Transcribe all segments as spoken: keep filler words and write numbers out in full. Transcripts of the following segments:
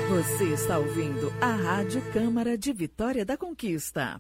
Você está ouvindo a Rádio Câmara de Vitória da Conquista.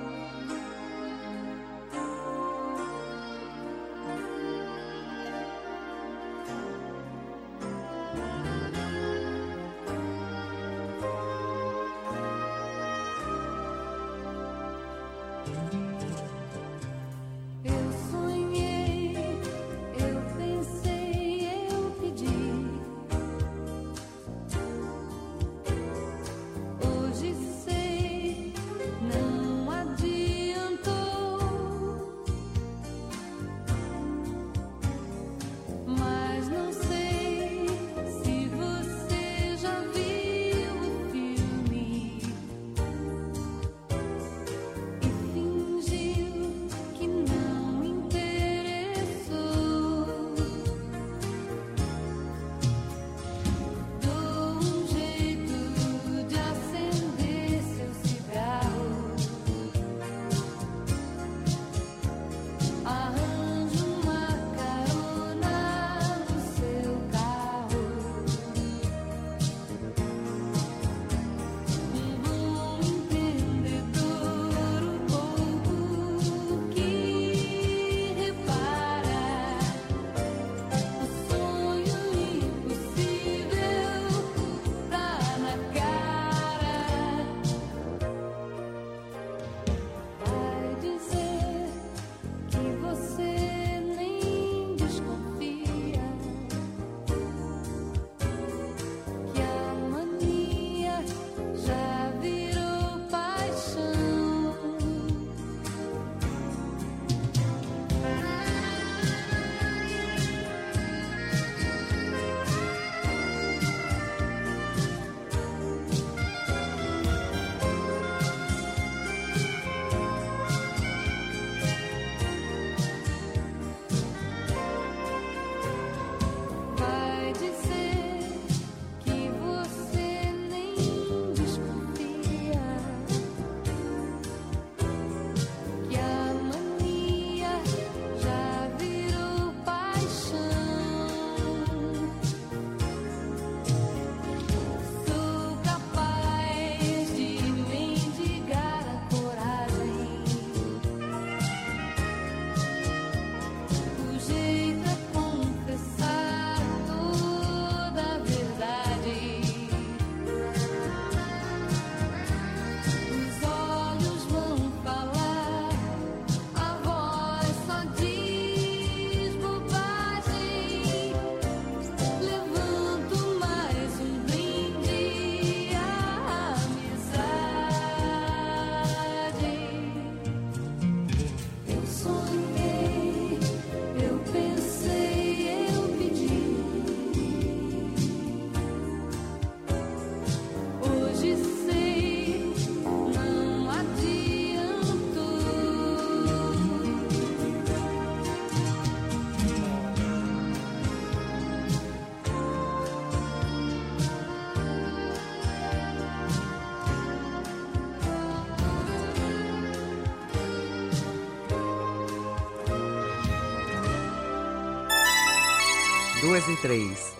Duas e três.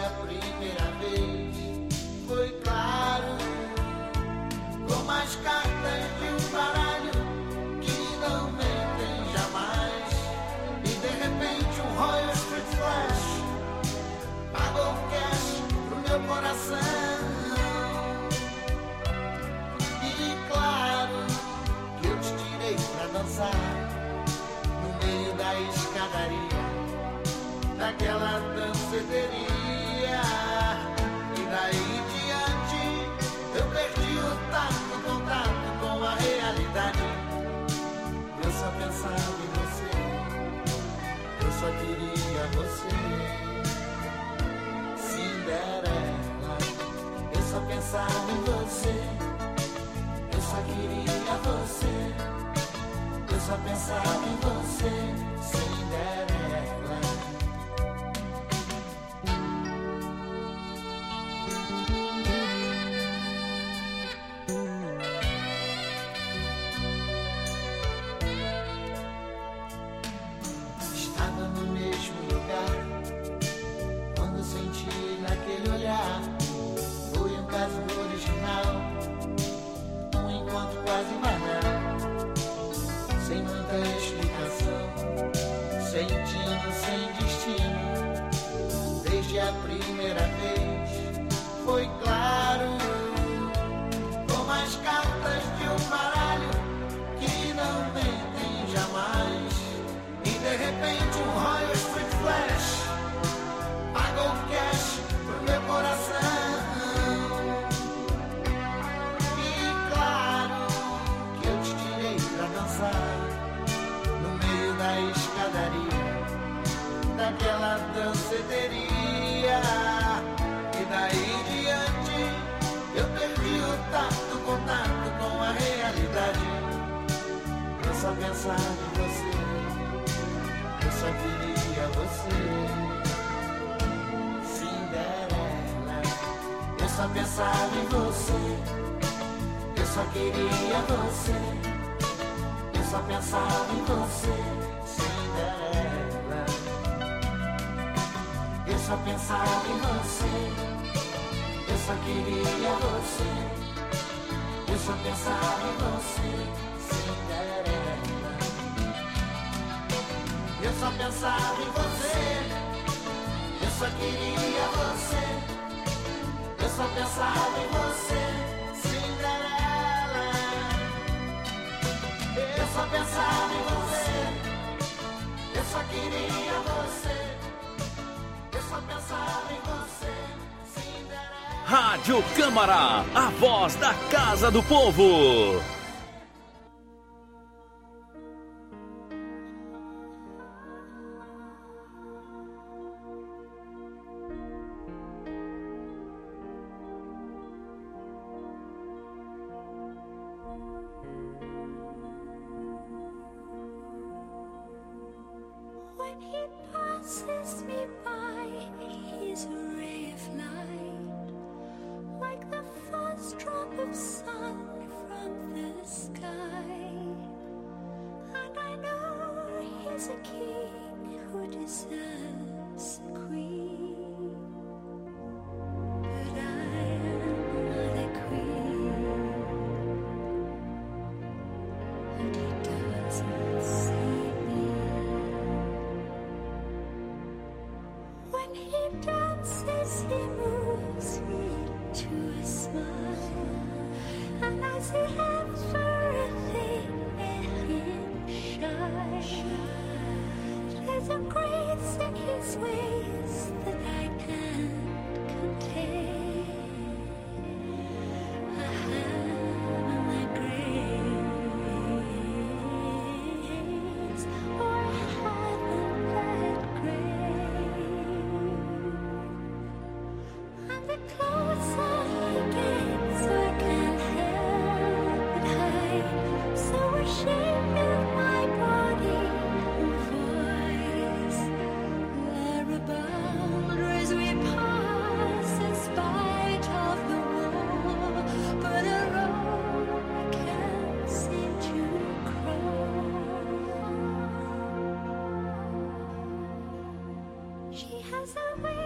a primeira vez foi claro, como as cartas de um baralho que não mentem jamais. E de repente um Royal Street Flash pagou cash pro meu coração. E claro que eu te tirei pra dançar no meio da escadaria daquela danceteria. E daí em diante eu perdi o tato, o contato com a realidade. Eu só pensava em você, eu só queria você, Cinderela. Eu só pensava em você, eu só queria você, eu só pensava em você, Cinderela. Daquela danceteria. E daí em diante eu perdi o tato, o contato com a realidade. Eu só pensava em você, eu só queria você, Cinderela. Eu só pensava em você, eu só queria você, eu só pensava em você, Cinderela. Eu só pensava em você, eu só queria você, eu só pensava em você, Cinderela. Eu só pensava em você, eu só queria você, eu só pensava em você, Cinderela. Eu só pensava em você, eu só queria você, eu só pensava em você, Cinderela. Rádio Câmara, a voz da Casa do Povo. When he passes me by, he's a ray of light, like the first drop of sun from the sky. And I know he's a king who deserves a queen, but I am not a queen, and he doesn't see me. When he dances, he moves me to a smile, and I see everything in him shine. There's a grace in his ways that I can't contain. I have my grace, or I haven't that grace. And the closer he gets, I can't help but hide. So ashamed of my body and voice. There are boundaries we pass in spite of the war, but a road I can't seem to cross. She has a way